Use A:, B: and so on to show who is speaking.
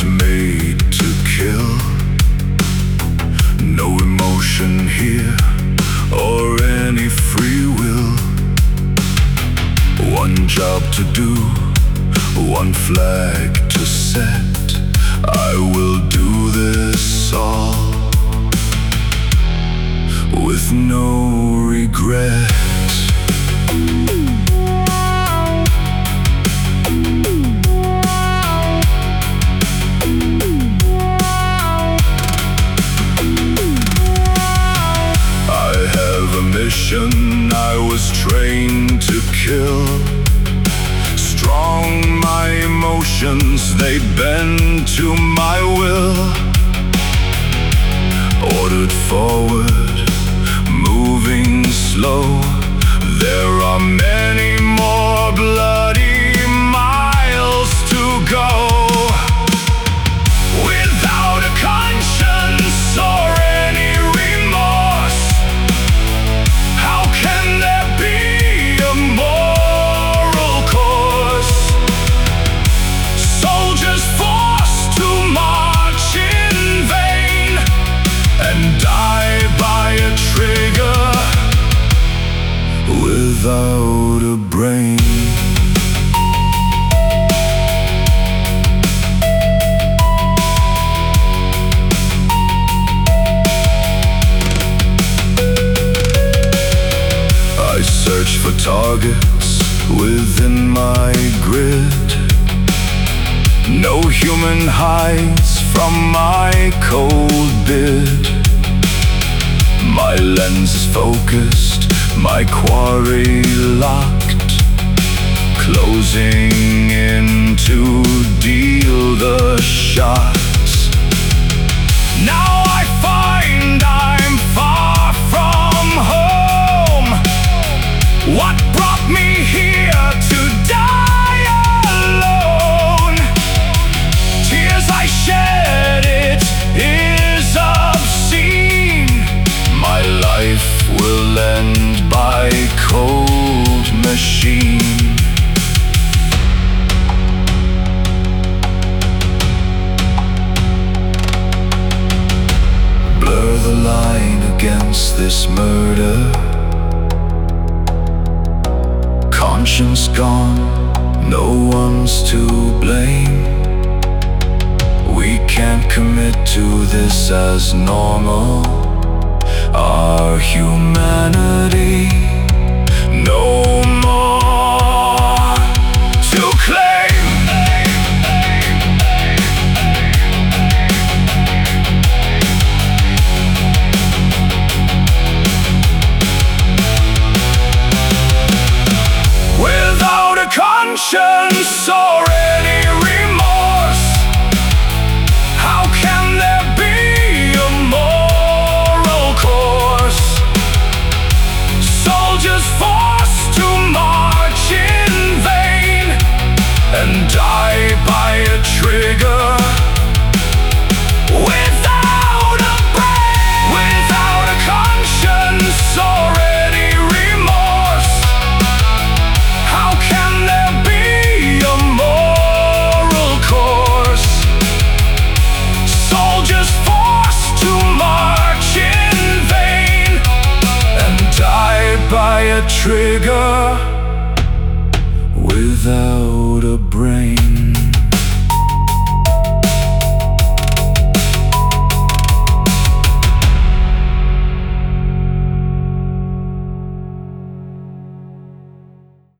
A: made to kill. No emotion here or any free will. One job to do, one flag to set. I will do this all with no regret. I was trained to kill. Strong my emotions, they bend to my will. Ordered forward, moving slow. There are many more bloody miles to go. Without a conscience or any remorse, how can there be a moral course? Soldiers forced to march in vain and die by a trigger without a brain. I search for targets within my grid. No human hides from my cold bid. My lens is focused, my quarry locked, closing in to deal the shots. Now I find I'm far from home. What brought me here to die alone? Tears I shed, it is obscene. My life will end by cold machine. Blur the line against this murder. Conscience gone, no one's to blame. We can't commit to this as normal. Our humanity, no more to claim. Without a conscience or any remorse, how can there be a moral course? Soldiers forced to march in vain and die by a trigger without a brain. Without a conscience or any remorse, how can there be a moral course? Soldiers forced to march in vain and die by a trigger without a brain.